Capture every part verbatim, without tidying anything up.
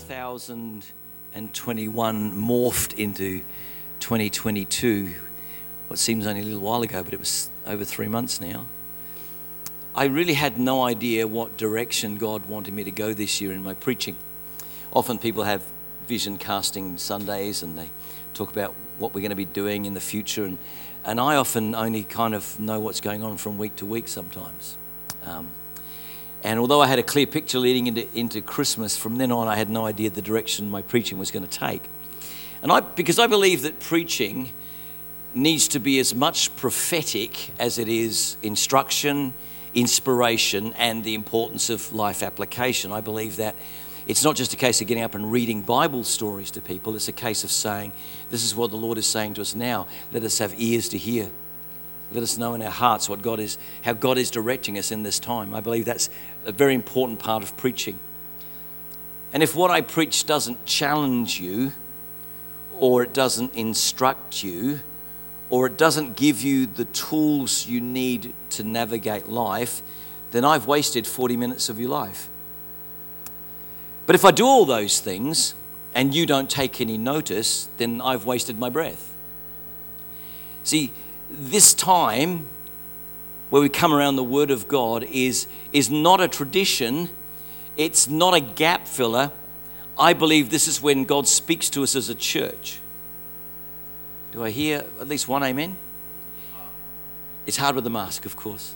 thousand twenty-one morphed into twenty twenty-two, what seems only a little while ago, but it was over three months now. I really had no idea what direction God wanted me to go this year in my preaching. Often people have vision casting Sundays and they talk about what we're going to be doing in the future, and, and I often only kind of know what's going on from week to week sometimes. Um, and although I had a clear picture leading into, into Christmas, from then on I had no idea the direction my preaching was going to take. And I, because I believe that preaching needs to be as much prophetic as it is instruction, inspiration, and the importance of life application. I believe that it's not just a case of getting up and reading Bible stories to people. It's a case of saying, this is what the Lord is saying to us now. Let us have ears to hear. Let us know in our hearts what God is, how God is directing us in this time. I believe that's a very important part of preaching. And if what I preach doesn't challenge you, or it doesn't instruct you, or it doesn't give you the tools you need to navigate life, then I've wasted forty minutes of your life. But if I do all those things and you don't take any notice, then I've wasted my breath. See, this time where we come around the Word of God is, is not a tradition. It's not a gap filler. I believe this is when God speaks to us as a church. Do I hear at least one amen? It's hard with the mask, of course.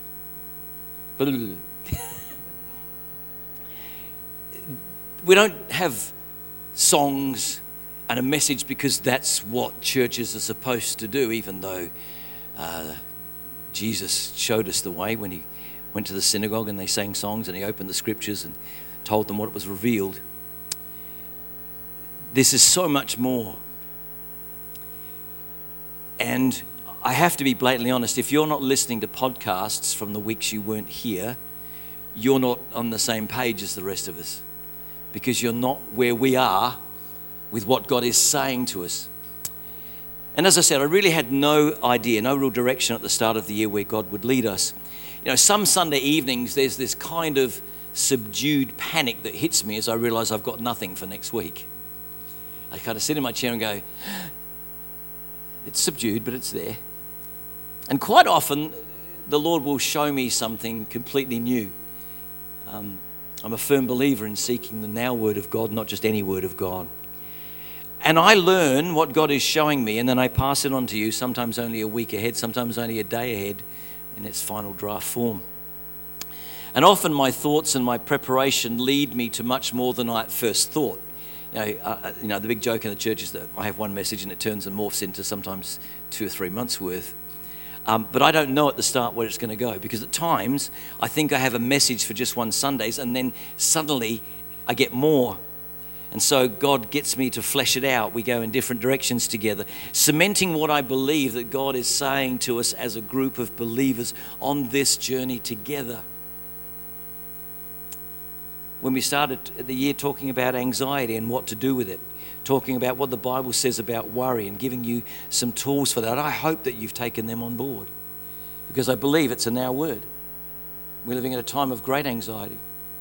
We don't have songs and a message because that's what churches are supposed to do, even though uh, Jesus showed us the way when he went to the synagogue and they sang songs and he opened the scriptures and told them what it was revealed. This is so much more. And I have to be blatantly honest, if you're not listening to podcasts from the weeks you weren't here, you're not on the same page as the rest of us, because you're not where we are with what God is saying to us. And as I said, I really had no idea, no real direction at the start of the year where God would lead us. You know, some Sunday evenings, there's this kind of subdued panic that hits me as I realize I've got nothing for next week. I kind of sit in my chair and go, it's subdued, but it's there. And quite often, the Lord will show me something completely new. Um, I'm a firm believer in seeking the now word of God, not just any word of God. And I learn what God is showing me, and then I pass it on to you, sometimes only a week ahead, sometimes only a day ahead, in its final draft form. And often my thoughts and my preparation lead me to much more than I at first thought. You know, uh, you know, the big joke in the church is that I have one message and it turns and morphs into sometimes two or three months worth. Um, but I don't know at the start where it's going to go, because at times I think I have a message for just one Sundays and then suddenly I get more. And so God gets me to flesh it out. We go in different directions together, cementing what I believe that God is saying to us as a group of believers on this journey together. When we started the year talking about anxiety and what to do with it, talking about what the Bible says about worry and giving you some tools for that, I hope that you've taken them on board, because I believe it's a now word. We're living at a time of great anxiety.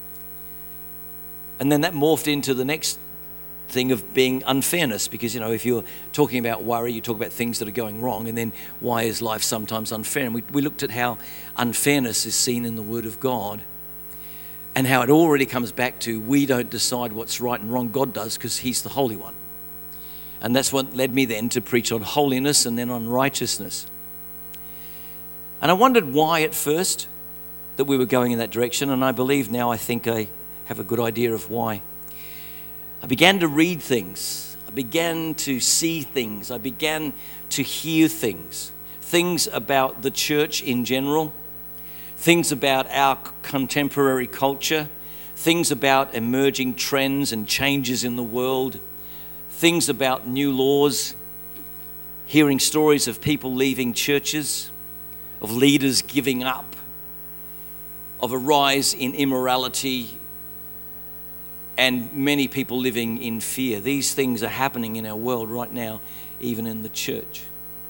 And then that morphed into the next thing of being unfairness, because, you know, if you're talking about worry, you talk about things that are going wrong, and then why is life sometimes unfair? And we, we looked at how unfairness is seen in the Word of God, and how it already comes back to we don't decide what's right and wrong, God does, because he's the Holy One. And that's what led me then to preach on holiness and then on righteousness. And I wondered why at first that we were going in that direction, and I believe now I think I have a good idea of why. I began to read things. I began to see things. I began to hear things. Things about the church in general. Things about our contemporary culture, things about emerging trends and changes in the world, things about new laws, hearing stories of people leaving churches, of leaders giving up, of a rise in immorality, and many people living in fear. These things are happening in our world right now, even in the church.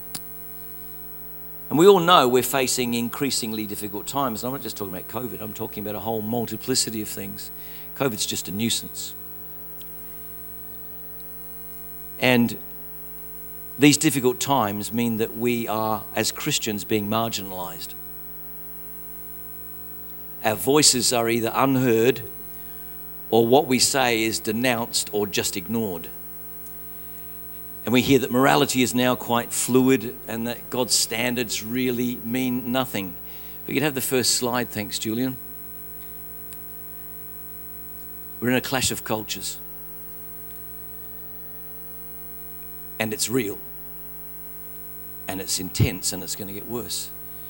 And we all know we're facing increasingly difficult times. And I'm not just talking about COVID. I'm talking about a whole multiplicity of things. COVID's just a nuisance. And these difficult times mean that we are, as Christians, being marginalized. Our voices are either unheard, or what we say is denounced or just ignored. And we hear that morality is now quite fluid and that God's standards really mean nothing. We could have the first slide, thanks, Julian. We're in a clash of cultures. And it's real. And it's intense, and it's going to get worse.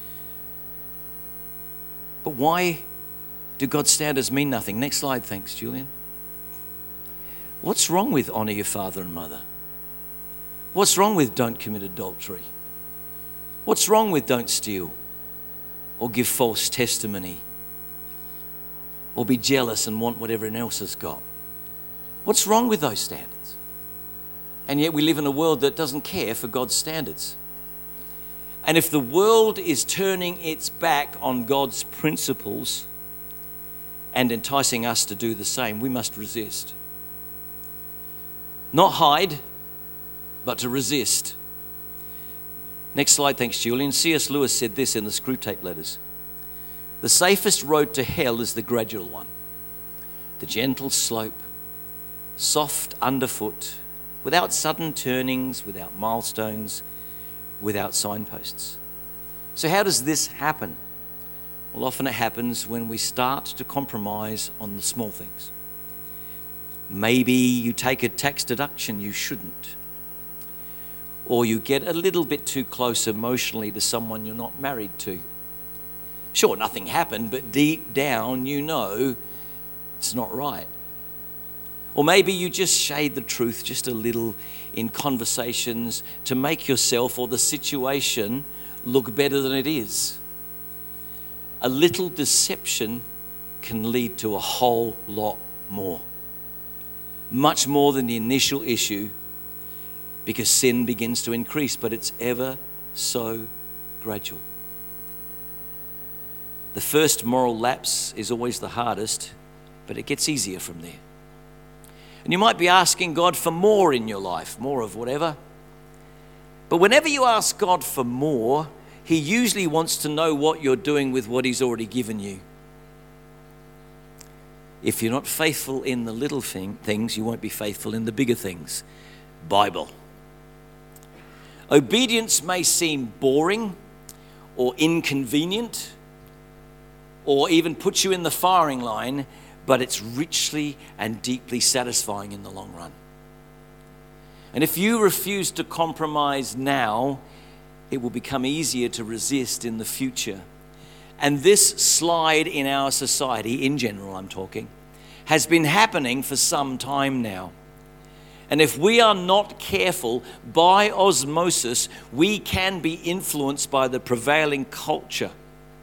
But why do God's standards mean nothing? Next slide, thanks, Julian. What's wrong with honor your father and mother? What's wrong with don't commit adultery? What's wrong with don't steal or give false testimony or be jealous and want what everyone else has got? What's wrong with those standards? And yet we live in a world that doesn't care for God's standards. And if the world is turning its back on God's principles and enticing us to do the same, we must resist. Not hide, but to resist. Next slide, thanks, Julian. C S Lewis said this in the Screwtape Letters. The safest road to hell is the gradual one. The gentle slope, soft underfoot, without sudden turnings, without milestones, without signposts. So how does this happen? Well, often it happens when we start to compromise on the small things. Maybe you take a tax deduction you shouldn't. Or you get a little bit too close emotionally to someone you're not married to. Sure, nothing happened, but deep down you know it's not right. Or maybe you just shade the truth just a little in conversations to make yourself or the situation look better than it is. A little deception can lead to a whole lot more. Much more than the initial issue, because sin begins to increase, but it's ever so gradual. The first moral lapse is always the hardest, but it gets easier from there. And you might be asking God for more in your life, more of whatever. But whenever you ask God for more, He usually wants to know what you're doing with what He's already given you. If you're not faithful in the little thing, things, you won't be faithful in the bigger things. Bible. Obedience may seem boring or inconvenient or even put you in the firing line, but it's richly and deeply satisfying in the long run. And if you refuse to compromise now, it will become easier to resist in the future. And this slide in our society, in general I'm talking, has been happening for some time now. And if we are not careful, by osmosis, we can be influenced by the prevailing culture.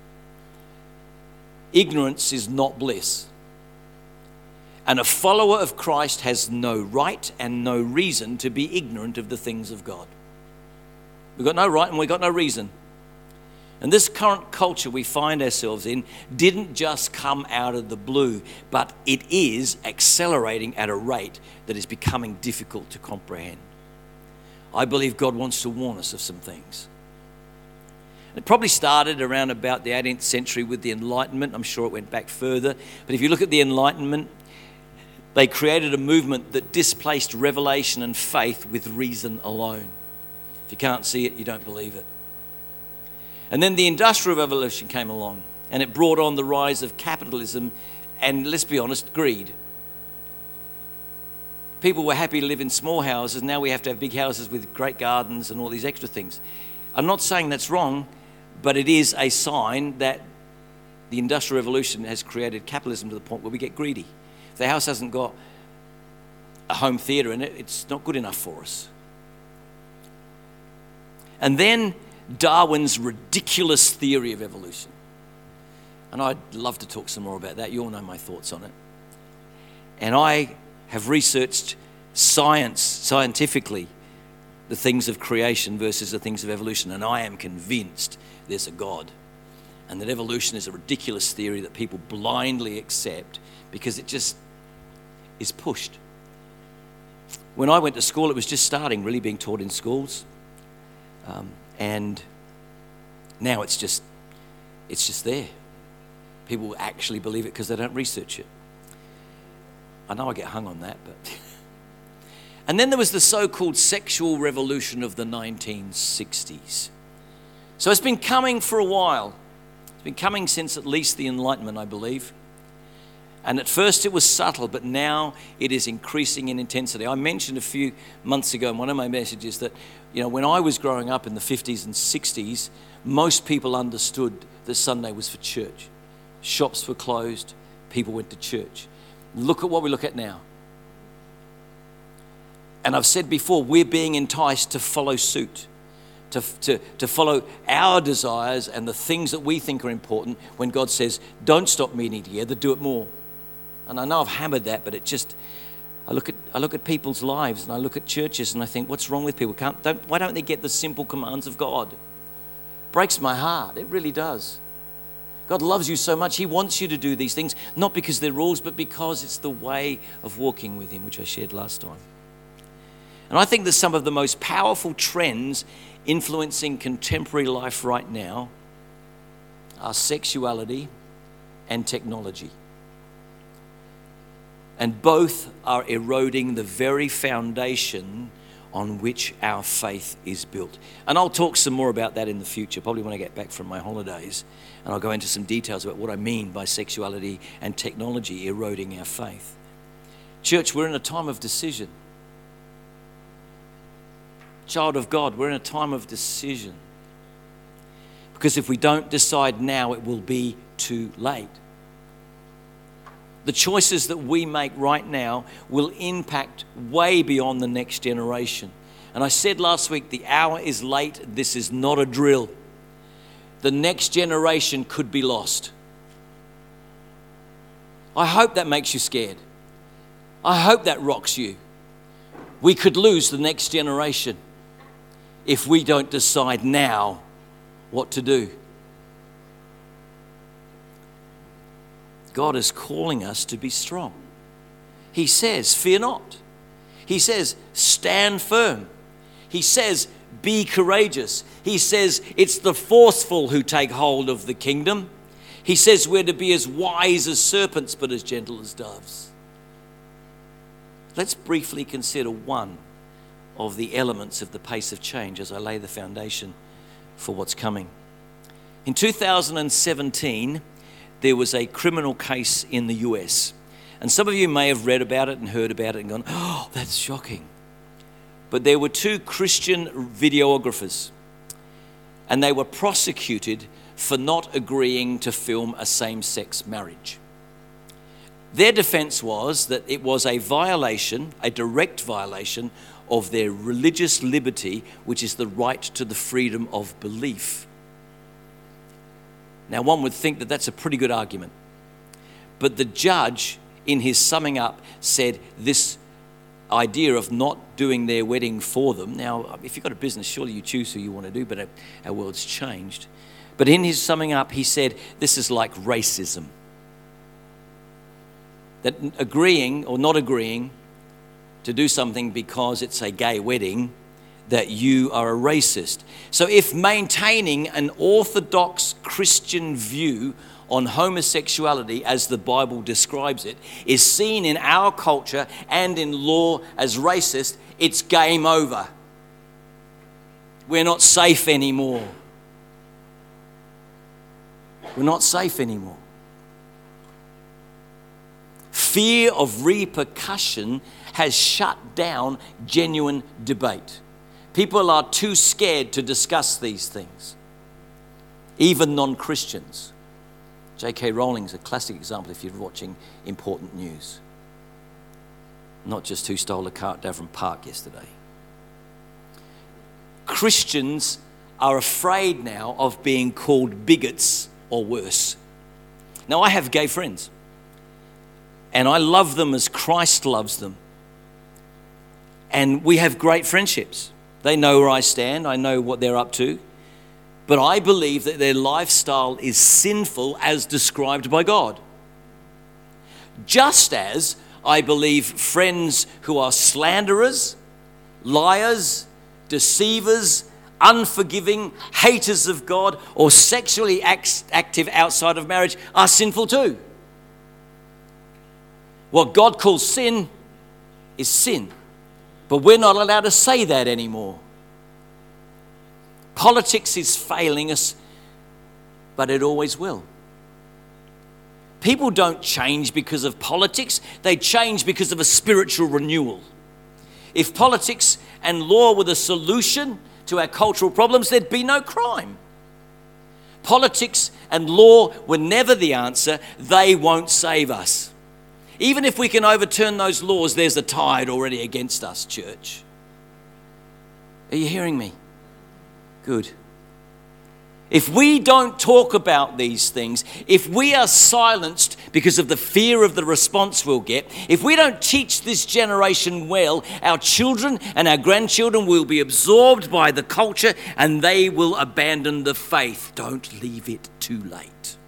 Ignorance is not bliss. And a follower of Christ has no right and no reason to be ignorant of the things of God. We've got no right and we've got no reason. And this current culture we find ourselves in didn't just come out of the blue, but it is accelerating at a rate that is becoming difficult to comprehend. I believe God wants to warn us of some things. It probably started around about the eighteenth century with the Enlightenment. I'm sure it went back further. But if you look at the Enlightenment, they created a movement that displaced revelation and faith with reason alone. If you can't see it, you don't believe it. And then the Industrial Revolution came along, and it brought on the rise of capitalism and, let's be honest, greed. People were happy to live in small houses. Now we have to have big houses with great gardens and all these extra things. I'm not saying that's wrong, but it is a sign that the Industrial Revolution has created capitalism to the point where we get greedy. If the house hasn't got a home theatre in it, it's not good enough for us. And then Darwin's ridiculous theory of evolution. And I'd love to talk some more about that. You all know my thoughts on it. And I have researched science, scientifically, the things of creation versus the things of evolution. And I am convinced there's a God. And that evolution is a ridiculous theory that people blindly accept because it just is pushed. when I went to school, it was just starting, really being taught in schools. Um, and now it's just, it's just there. People actually believe it because they don't research it. I know I get hung on that, but... And then there was the so-called sexual revolution of the nineteen sixties. So it's been coming for a while. It's been coming since at least the Enlightenment, I believe. And at first it was subtle, but now it is increasing in intensity. I mentioned a few months ago in one of my messages that, you know, when I was growing up in the fifties and sixties, most people understood that Sunday was for church. Shops were closed, people went to church. Look at what we look at now. And I've said before, we're being enticed to follow suit, to, to, to follow our desires and the things that we think are important when God says, don't stop meeting together, do it more. And I know I've hammered that, but it just, I look at I look at people's lives and I look at churches and I think, what's wrong with people? Can't, don't, why don't they get the simple commands of God? It breaks my heart, it really does. God loves you so much, he wants you to do these things, not because they're rules, but because it's the way of walking with him, which I shared last time. And I think that some of the most powerful trends influencing contemporary life right now are sexuality and technology. And both are eroding the very foundation on which our faith is built. And I'll talk some more about that in the future, probably when I get back from my holidays. And I'll go into some details about what I mean by sexuality and technology eroding our faith. Church, we're in a time of decision. Child of God, we're in a time of decision. Because if we don't decide now, it will be too late. The choices that we make right now will impact way beyond the next generation. And I said last week, the hour is late. This is not a drill. The next generation could be lost. I hope that makes you scared. I hope that rocks you. We could lose the next generation if we don't decide now what to do. God is calling us to be strong. He says, fear not. He says, stand firm. He says, be courageous. He says, it's the forceful who take hold of the kingdom. He says we're to be as wise as serpents, but as gentle as doves. Let's briefly consider one of the elements of the pace of change as I lay the foundation for what's coming. In two thousand seventeen, there was a criminal case in the U S. And some of you may have read about it and heard about it and gone, oh, that's shocking. But there were two Christian videographers, and they were prosecuted for not agreeing to film a same-sex marriage. Their defense was that it was a violation, a direct violation of their religious liberty, which is the right to the freedom of belief. Now, one would think that that's a pretty good argument. But the judge, in his summing up, said this idea of not doing their wedding for them. Now, if you've got a business, surely you choose who you want to do, but our world's changed. But in his summing up, he said, this is like racism. That agreeing or not agreeing to do something because it's a gay wedding, that you are a racist. So if maintaining an orthodox Christian view on homosexuality as the Bible describes it is seen in our culture and in law as racist, it's game over. We're not safe anymore. We're not safe anymore. Fear of repercussion has shut down genuine debate. People are too scared to discuss these things, even non-Christians. J K Rowling is a classic example if you're watching important news. Not just who stole a car at Davern Park yesterday. Christians are afraid now of being called bigots or worse. Now, I have gay friends, and I love them as Christ loves them. And we have great friendships. They know where I stand. I know what they're up to. But I believe that their lifestyle is sinful as described by God. Just as I believe friends who are slanderers, liars, deceivers, unforgiving, haters of God, or sexually act- active outside of marriage are sinful too. What God calls sin is sin, but we're not allowed to say that anymore. Politics is failing us, but it always will. People don't change because of politics, they change because of a spiritual renewal. If politics and law were the solution to our cultural problems, there'd be no crime. Politics and law were never the answer. They won't save us. Even if we can overturn those laws, there's a tide already against us, church. Are you hearing me? Good. If we don't talk about these things, if we are silenced because of the fear of the response we'll get, if we don't teach this generation well, our children and our grandchildren will be absorbed by the culture and they will abandon the faith. Don't leave it too late.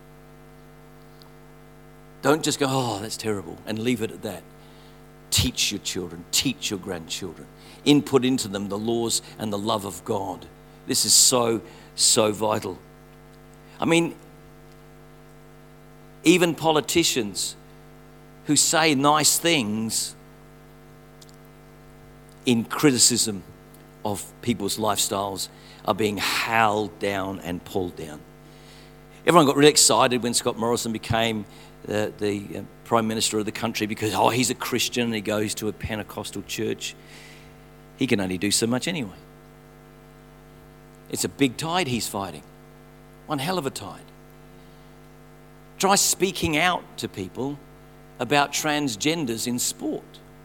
Don't just go, oh, that's terrible, and leave it at that. Teach your children, teach your grandchildren. Input into them the laws and the love of God. This is so, so vital. I mean, even politicians who say nice things in criticism of people's lifestyles are being howled down and pulled down. Everyone got really excited when Scott Morrison became the, the uh, Prime Minister of the country because, oh, he's a Christian and he goes to a Pentecostal church. He can only do so much anyway. It's a big tide he's fighting. One hell of a tide. Try speaking out to people about transgenders in sport.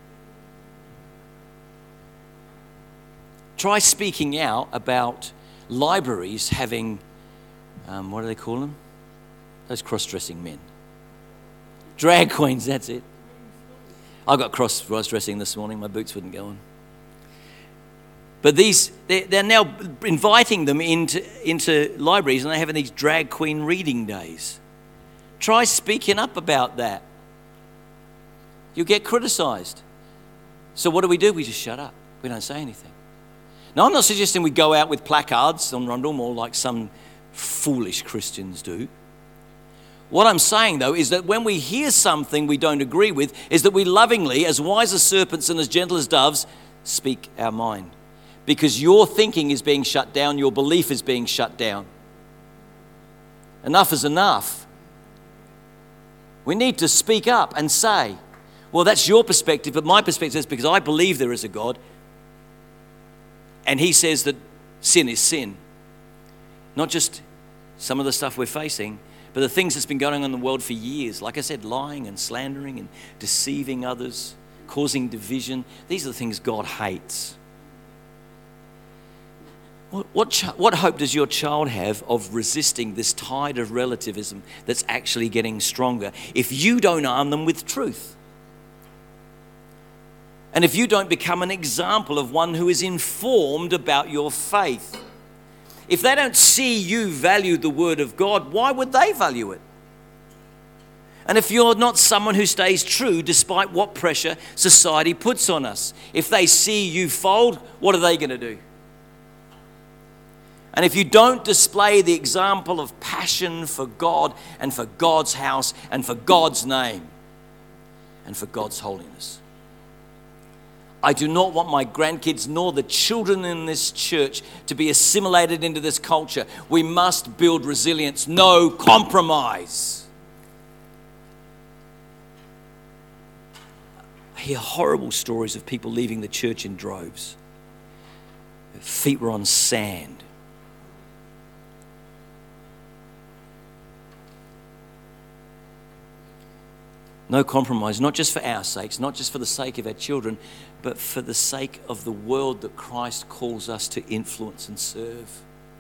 Try speaking out about libraries having, um, what do they call them? Those cross-dressing men. Drag queens, that's it. I got cross-dressing this morning. My boots wouldn't go on. But these, they're, they're now inviting them into, into libraries and they're having these drag queen reading days. Try speaking up about that. You'll get criticised. So what do we do? We just shut up. We don't say anything. Now, I'm not suggesting we go out with placards on Rundle Mall like some foolish Christians do. What I'm saying, though, is that when we hear something we don't agree with, is that we lovingly, as wise as serpents and as gentle as doves, speak our mind. Because your thinking is being shut down, your belief is being shut down. Enough is enough. We need to speak up and say, well, that's your perspective, but my perspective is because I believe there is a God. And he says that sin is sin. Not just some of the stuff we're facing, but the things that's been going on in the world for years. Like I said, lying and slandering and deceiving others, causing division. These are the things God hates. What, what, ch- what hope does your child have of resisting this tide of relativism that's actually getting stronger if you don't arm them with truth? And if you don't become an example of one who is informed about your faith? If they don't see you value the Word of God, why would they value it? And if you're not someone who stays true despite what pressure society puts on us, if they see you fold, what are they going to do? And if you don't display the example of passion for God and for God's house and for God's name and for God's holiness, I do not want my grandkids nor the children in this church to be assimilated into this culture. We must build resilience, no compromise. I hear horrible stories of people leaving the church in droves. Their feet were on sand. No compromise, not just for our sakes, not just for the sake of our children, but for the sake of the world that Christ calls us to influence and serve.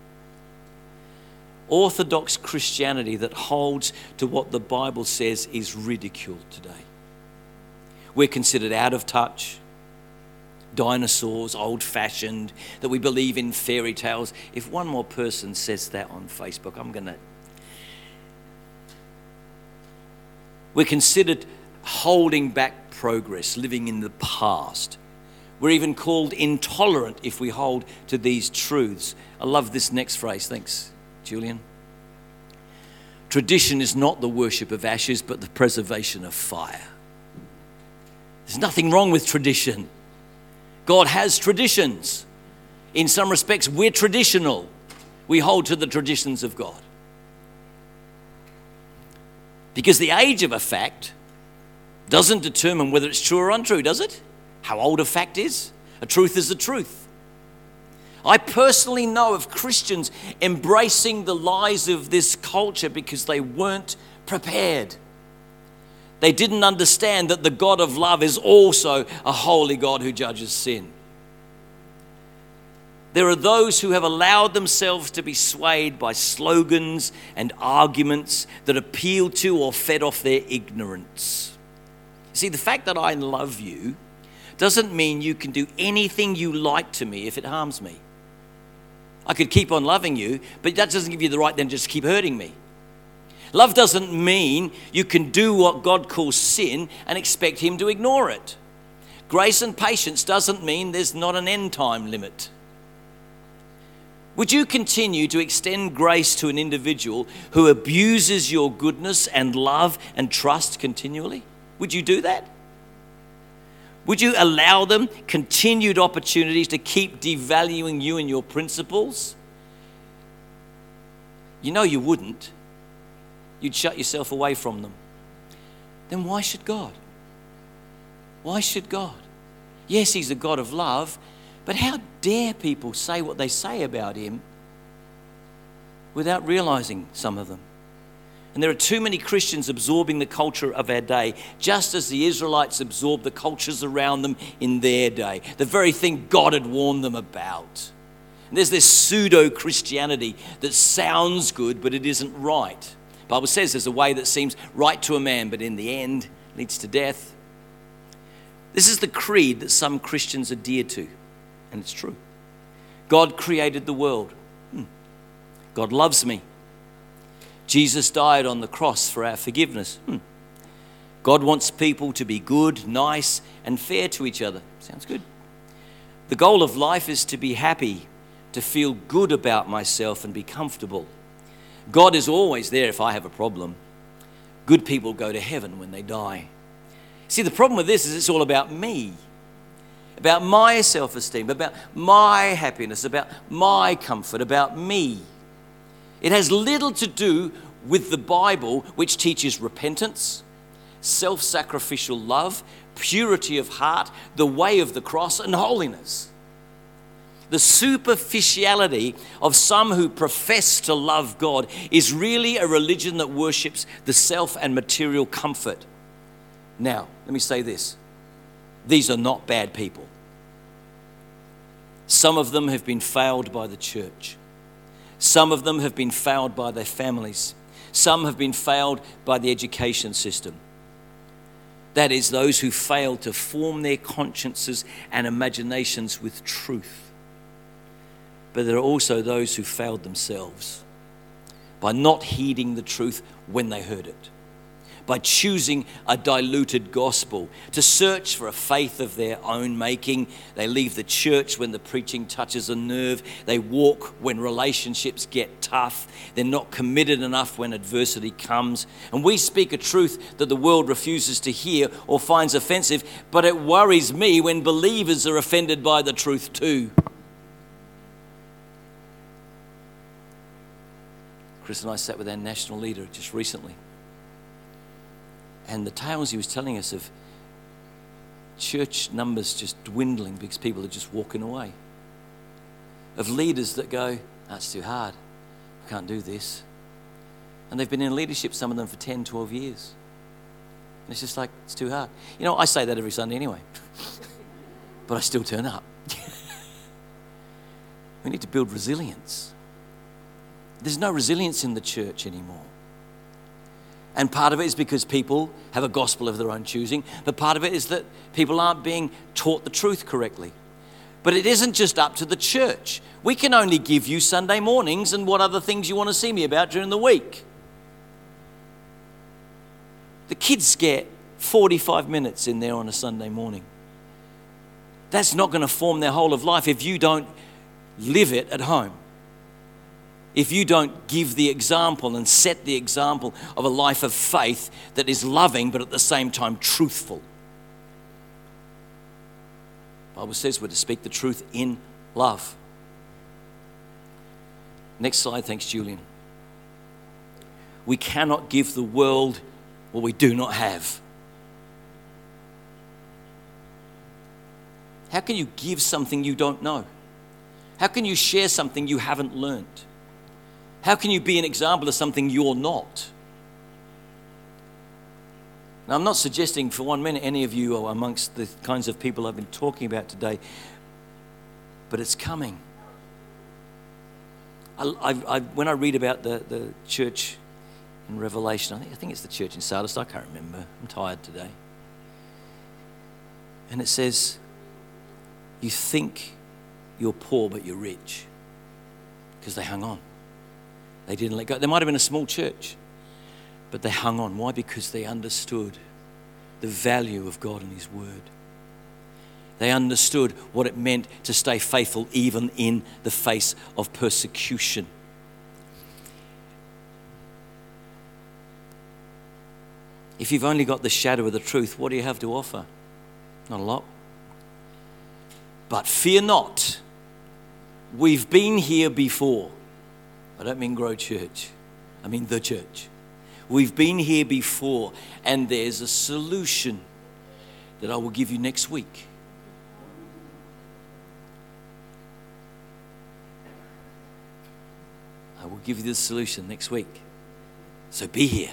Orthodox Christianity that holds to what the Bible says is ridiculed today. We're considered out of touch, dinosaurs, old-fashioned, that we believe in fairy tales. If one more person says that on Facebook, I'm going to... We're considered holding back progress, living in the past. We're even called intolerant if we hold to these truths. I love this next phrase. Thanks, Julian. Tradition is not the worship of ashes, but the preservation of fire. There's nothing wrong with tradition. God has traditions. In some respects, we're traditional. We hold to the traditions of God. Because the age of a fact doesn't determine whether it's true or untrue, does it? How old a fact is? A truth is a truth. I personally know of Christians embracing the lies of this culture because they weren't prepared. They didn't understand that the God of love is also a holy God who judges sin. There are those who have allowed themselves to be swayed by slogans and arguments that appeal to or fed off their ignorance. See, the fact that I love you doesn't mean you can do anything you like to me if it harms me. I could keep on loving you, but that doesn't give you the right then just keep hurting me. Love doesn't mean you can do what God calls sin and expect him to ignore it. Grace and patience doesn't mean there's not an end time limit. Would you continue to extend grace to an individual who abuses your goodness and love and trust continually? Would you do that? Would you allow them continued opportunities to keep devaluing you and your principles? You know you wouldn't. You'd shut yourself away from them. Then why should God? Why should God? Yes, he's a God of love, but how dare people say what they say about him without realizing some of them? And there are too many Christians absorbing the culture of our day, just as the Israelites absorbed the cultures around them in their day, the very thing God had warned them about. And there's this pseudo-Christianity that sounds good, but it isn't right. The Bible says there's a way that seems right to a man, but in the end leads to death. This is the creed that some Christians adhere to, and it's true. God created the world. Hmm. God loves me. Jesus died on the cross for our forgiveness. Hmm. God wants people to be good, nice, and fair to each other. Sounds good. The goal of life is to be happy, to feel good about myself and be comfortable. God is always there if I have a problem. Good people go to heaven when they die. See, the problem with this is it's all about me, about my self-esteem, about my happiness, about my comfort, about me. It has little to do with the Bible, which teaches repentance, self-sacrificial love, purity of heart, the way of the cross, and holiness. The superficiality of some who profess to love God is really a religion that worships the self and material comfort. Now, let me say this. These are not bad people. Some of them have been failed by the church. Some of them have been failed by their families. Some have been failed by the education system. That is, those who fail to form their consciences and imaginations with truth. But there are also those who failed themselves by not heeding the truth when they heard it, by choosing a diluted gospel, to search for a faith of their own making. They leave the church when the preaching touches a nerve. They walk when relationships get tough. They're not committed enough when adversity comes. And we speak a truth that the world refuses to hear or finds offensive, but it worries me when believers are offended by the truth too. Chris and I sat with our national leader just recently. And the tales he was telling us of church numbers just dwindling because people are just walking away. Of leaders that go, that's too hard. I can't do this. And they've been in leadership, some of them for ten, twelve years. And it's just like, it's too hard. You know, I say that every Sunday anyway. But I still turn up. We need to build resilience. There's no resilience in the church anymore. And part of it is because people have a gospel of their own choosing, but part of it is that people aren't being taught the truth correctly. But it isn't just up to the church. We can only give you Sunday mornings and what other things you want to see me about during the week. The kids get forty-five minutes in there on a Sunday morning. That's not going to form their whole of life if you don't live it at home. If you don't give the example and set the example of a life of faith that is loving but at the same time truthful. The Bible says we're to speak the truth in love. Next slide, thanks Julian. We cannot give the world what we do not have. How can you give something you don't know? How can you share something you haven't learned? How can you be an example of something you're not? Now, I'm not suggesting for one minute any of you are amongst the kinds of people I've been talking about today, but it's coming. I, I, I, when I read about the, the church in Revelation, I think, I think it's the church in Sardis, I can't remember, I'm tired today. And it says, you think you're poor but you're rich, because they hung on. They didn't let go. There might have been a small church, but they hung on. Why? Because they understood the value of God and His Word. They understood what it meant to stay faithful even in the face of persecution. If you've only got the shadow of the truth, what do you have to offer? Not a lot. But fear not. We've been here before. I don't mean Grow Church. I mean the church. We've been here before, and there's a solution that I will give you next week. I will give you the solution next week. So be here.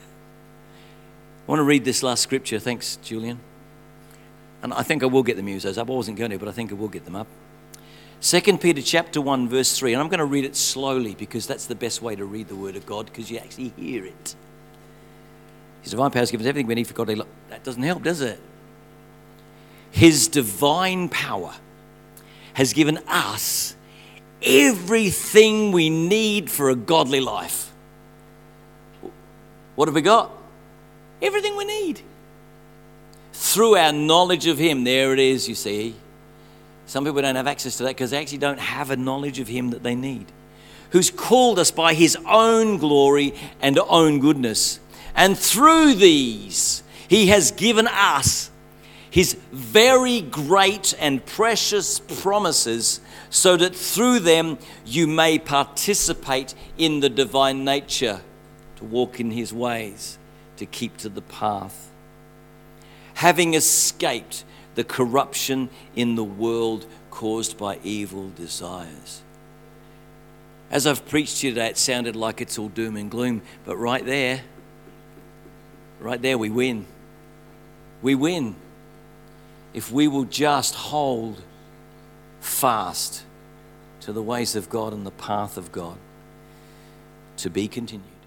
I want to read this last scripture. Thanks, Julian. And I think I will get the musos up. I wasn't going to, but I think I will get them up. Second Peter chapter one, verse three. And I'm going to read it slowly because that's the best way to read the Word of God, because you actually hear it. His divine power has given us everything we need for God. That doesn't help, does it? His divine power has given us everything we need for a godly life. What have we got? Everything we need. Through our knowledge of Him. There it is, you see. Some people don't have access to that because they actually don't have a knowledge of Him that they need. Who's called us by His own glory and own goodness. And through these, He has given us His very great and precious promises, so that through them you may participate in the divine nature, to walk in His ways, to keep to the path. Having escaped the corruption in the world caused by evil desires. As I've preached to you today, it sounded like it's all doom and gloom, but right there, right there we win. We win if we will just hold fast to the ways of God and the path of God. To be continued.